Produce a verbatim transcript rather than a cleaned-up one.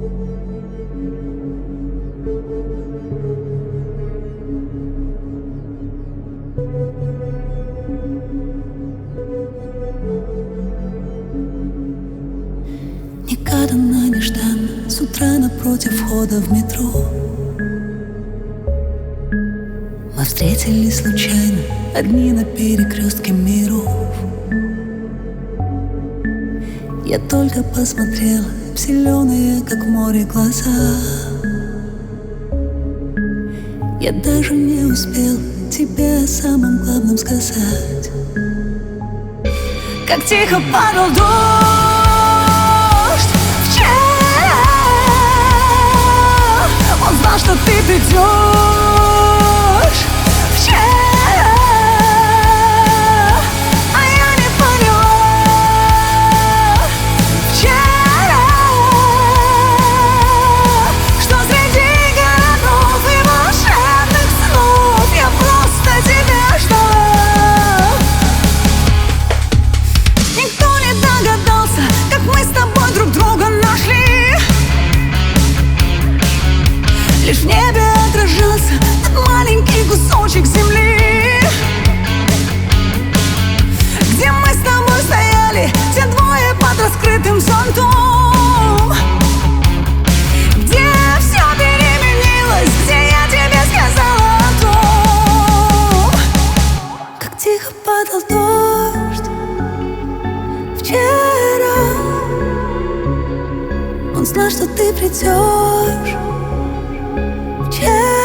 Негаданно, нежданно, с утра напротив входа в метро мы встретились случайно, одни на перекрестке миров. Я только посмотрела в зеленые, как море, глаза. Я даже не успела тебе о самом главном сказать. Как тихо падал дождь вчера, он знал, что ты придешь вчера, а я не поняла вчера, что среди городов и волшебных снов я просто тебя ждала. Никто не догадался, как мы с тобой друг друга нашли. Лишь в небе отражался тот маленький кусочек земли, где мы с тобой стояли, те двое под раскрытым зонтом, где все переменилось, где я тебе сказала о том. Как тихо падал дождь вчера, он знал, что ты придешь вчера.